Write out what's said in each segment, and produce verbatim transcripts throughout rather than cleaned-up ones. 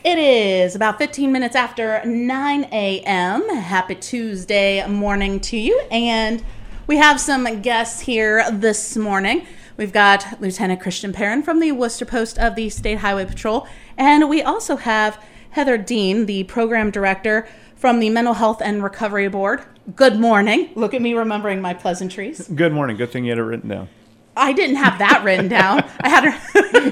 It is about fifteen minutes after nine a.m. Happy Tuesday morning to you. And we have some guests here this morning. We've got Lieutenant Christian Perrin from the Worcester Post of the State Highway Patrol. And we also have Heather Dean, the Program Director from the Mental Health and Recovery Board. Good morning. Look at me remembering my pleasantries. Good morning. Good thing you had it written down. I didn't have that written down. I had her...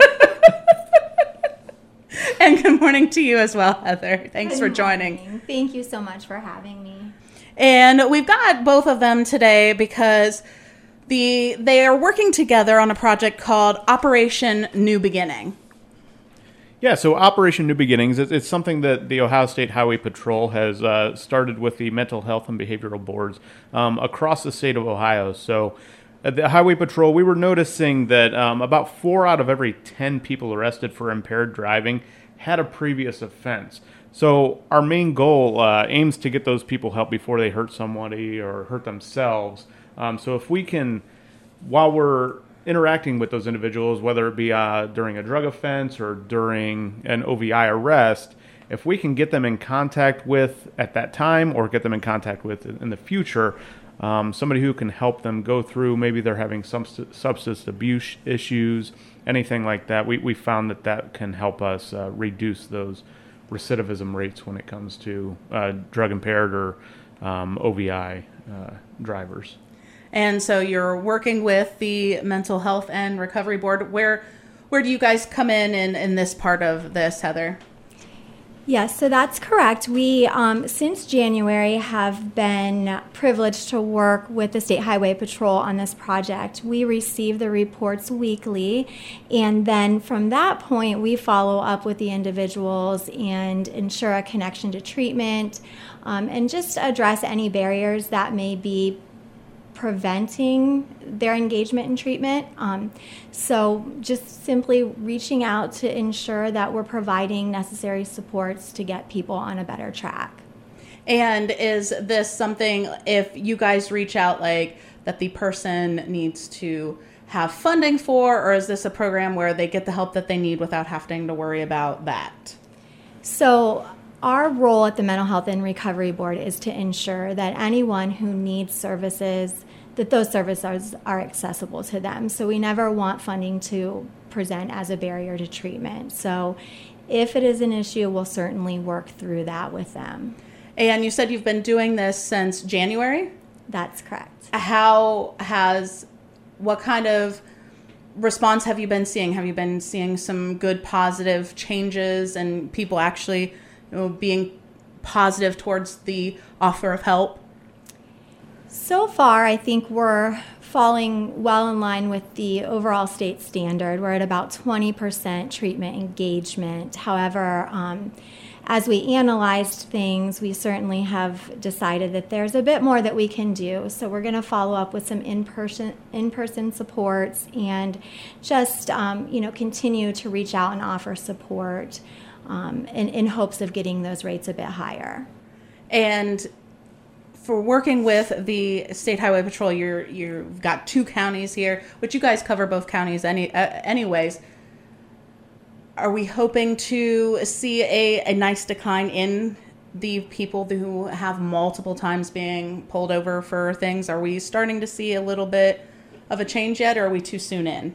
And good morning to you as well, Heather. Thanks good for joining. Morning. Thank you so much for having me. And we've got both of them today because the they are working together on a project called Operation New Beginning. Yeah, so Operation New Beginnings, it's something that the Ohio State Highway Patrol has uh, started with the mental health and behavioral boards um, across the state of Ohio. So at the Highway Patrol, we were noticing that um, about four out of every ten people arrested for impaired driving had a previous offense. So our main goal uh, aims to get those people help before they hurt somebody or hurt themselves. Um, so if we can, while we're interacting with those individuals, whether it be uh, during a drug offense or during an O V I arrest, if we can get them in contact with at that time or get them in contact with in the future, um, somebody who can help them go through, maybe they're having some substance abuse issues, anything like that, we, we found that that can help us uh, reduce those recidivism rates when it comes to uh, drug impaired or um, O V I uh, drivers. And so you're working with the Mental Health and Recovery Board. Where where do you guys come in in, in this part of this, Heather? Yes, so that's correct. We, um, since January, have been privileged to work with the State Highway Patrol on this project. We receive the reports weekly, and then from that point, we follow up with the individuals and ensure a connection to treatment, um, and just address any barriers that may be preventing their engagement in treatment. Um, so just simply reaching out to ensure that we're providing necessary supports to get people on a better track. And is this something, if you guys reach out, like that the person needs to have funding for, or is this a program where they get the help that they need without having to worry about that? So our role at the Mental Health and Recovery Board is to ensure that anyone who needs services, that those services are accessible to them. So we never want funding to present as a barrier to treatment. So if it is an issue, we'll certainly work through that with them. And you said you've been doing this since January? That's correct. How has, what kind of response have you been seeing? Have you been seeing some good positive changes and people actually you know, being positive towards the offer of help? So far, I think we're falling well in line with the overall state standard. We're at about twenty percent treatment engagement. However, um, as we analyzed things, we certainly have decided that there's a bit more that we can do. So we're going to follow up with some in-person in-person supports and just um, you know continue to reach out and offer support Um, in, in hopes of getting those rates a bit higher. And for working with the State Highway Patrol, you're, you've got two counties here, which you guys cover both counties any, uh, anyways. Are we hoping to see a, a nice decline in the people who have multiple times being pulled over for things? Are we starting to see a little bit of a change yet, or are we too soon in?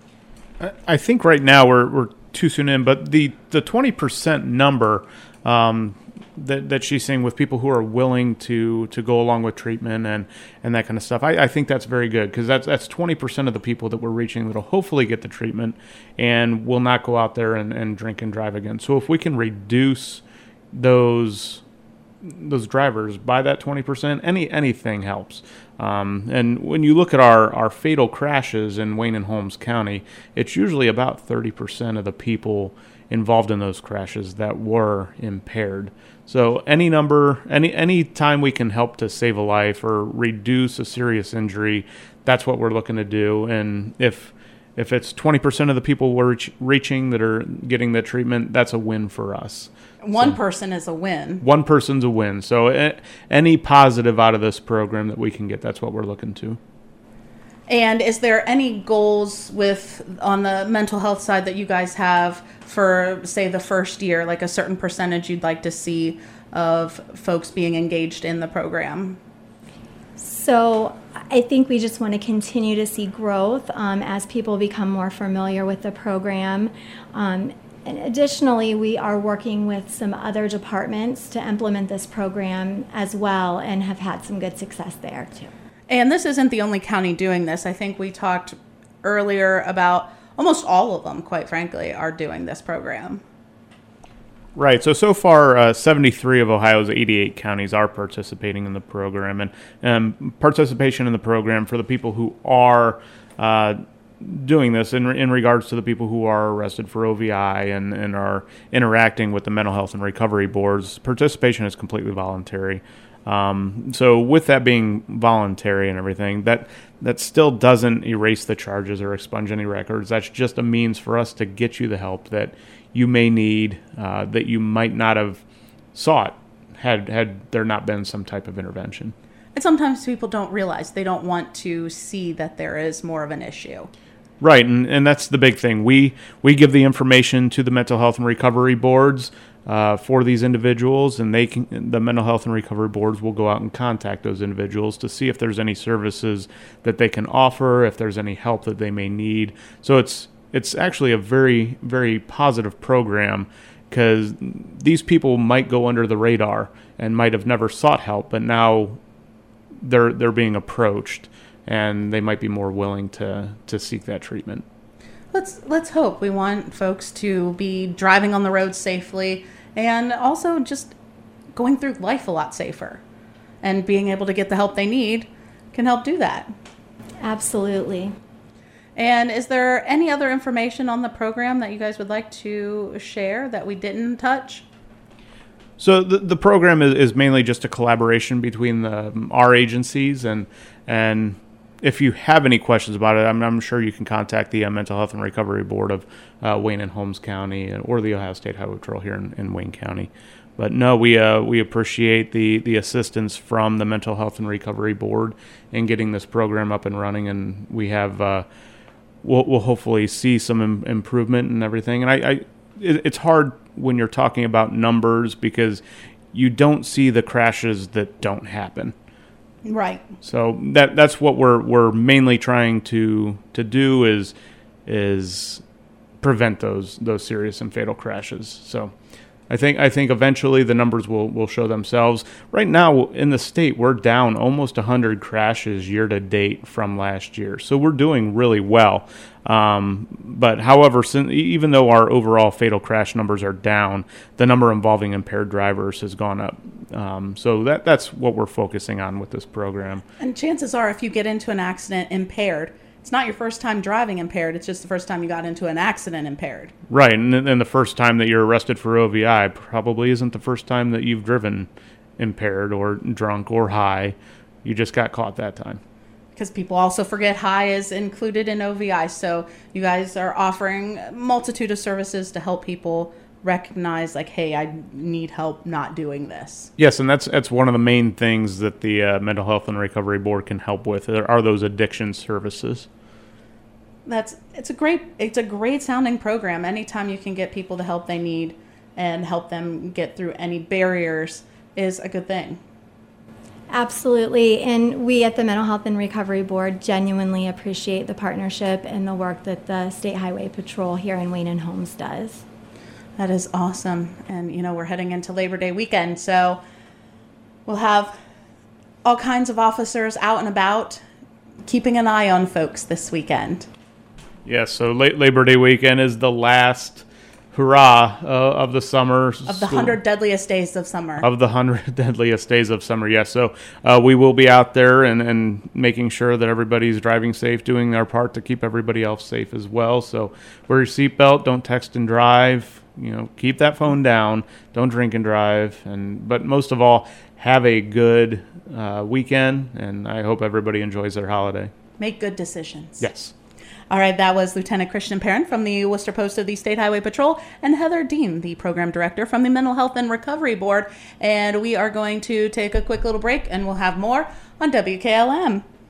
I think right now we're we're too soon in, but the, the twenty percent number um, that that she's saying with people who are willing to, to go along with treatment and, and that kind of stuff, I, I think that's very good because that's that's twenty percent of the people that we're reaching that will hopefully get the treatment and will not go out there and, and drink and drive again. So if we can reduce those those drivers by that twenty percent, any anything helps. Um, and when you look at our, our fatal crashes in Wayne and Holmes County, it's usually about thirty percent of the people involved in those crashes that were impaired. So any number, any any time we can help to save a life or reduce a serious injury, that's what we're looking to do. And if if it's twenty percent of the people we're reach, reaching that are getting the treatment, that's a win for us. One so, person is a win. One person's a win. So a, any positive out of this program that we can get, that's what we're looking to. And is there any goals with on the mental health side that you guys have for, say, the first year, like a certain percentage you'd like to see of folks being engaged in the program? So I think we just want to continue to see growth um, as people become more familiar with the program. Um, and additionally, we are working with some other departments to implement this program as well and have had some good success there too. And this isn't the only county doing this. I think we talked earlier about almost all of them, quite frankly, are doing this program. Right. So, so far, uh, seventy-three of Ohio's eighty-eight counties are participating in the program. And um, participation in the program for the people who are uh, doing this in, in regards to the people who are arrested for O V I and, and are interacting with the mental health and recovery boards, participation is completely voluntary. Um, so with that being voluntary and everything, that that still doesn't erase the charges or expunge any records. That's just a means for us to get you the help that you may need, uh, that you might not have sought had had there not been some type of intervention. And sometimes people don't realize, they don't want to see that there is more of an issue. Right, and, and that's the big thing. We we give the information to the mental health and recovery boards uh, for these individuals, and they can, the mental health and recovery boards will go out and contact those individuals to see if there's any services that they can offer, if there's any help that they may need. So it's it's actually a very, very positive program, because these people might go under the radar and might have never sought help, but now they're they're being approached, and they might be more willing to, to seek that treatment. Let's let's hope. We want folks to be driving on the road safely and also just going through life a lot safer. And being able to get the help they need can help do that. Absolutely. And is there any other information on the program that you guys would like to share that we didn't touch? So the the program is, is mainly just a collaboration between the, our agencies, and and if you have any questions about it, I'm, I'm sure you can contact the uh, Mental Health and Recovery Board of uh, Wayne and Holmes County, or the Ohio State Highway Patrol here in, in Wayne County. But no, we uh, we appreciate the, the assistance from the Mental Health and Recovery Board in getting this program up and running, and we have uh, we'll, we'll hopefully see some im- improvement and everything. And I, I it, it's hard when you're talking about numbers, because you don't see the crashes that don't happen. Right. So that that's what we're we're mainly trying to to do is is prevent those those serious and fatal crashes. So I think I think eventually the numbers will, will show themselves. Right now in the state, we're down almost one hundred crashes year to date from last year. So we're doing really well. Um, but however, since, even though our overall fatal crash numbers are down, the number involving impaired drivers has gone up. Um, so that that's what we're focusing on with this program. And chances are, if you get into an accident impaired, it's not your first time driving impaired. It's just the first time you got into an accident impaired. Right, and then the first time that you're arrested for O V I probably isn't the first time that you've driven impaired or drunk or high. You just got caught that time. Because people also forget high is included in O V I. So you guys are offering a multitude of services to help people recognize, like, hey, I need help not doing this. Yes, and that's that's one of the main things that the uh, Mental Health and Recovery Board can help with. There are those addiction services. That's it's a great it's a great sounding program. Anytime you can get people the help they need and help them get through any barriers is a good thing. Absolutely. And we at the Mental Health and Recovery Board genuinely appreciate the partnership and the work that the State Highway Patrol here in Wayne and Holmes does. That is awesome. And, you know, we're heading into Labor Day weekend, so we'll have all kinds of officers out and about keeping an eye on folks this weekend. Yes, so late Labor Day weekend is the last hurrah uh, of the summer. Of the hundred deadliest days of summer. Of the hundred deadliest days of summer, yes. So uh, we will be out there and, and making sure that everybody's driving safe, doing our part to keep everybody else safe as well. So wear your seatbelt, don't text and drive. You know, keep that phone down. Don't drink and drive. And but most of all, have a good uh, weekend, and I hope everybody enjoys their holiday. Make good decisions. Yes. All right, that was Lieutenant Christian Perrin from the Worcester Post of the State Highway Patrol, and Heather Dean, the Program Director from the Mental Health and Recovery Board. And we are going to take a quick little break, and we'll have more on W K L M.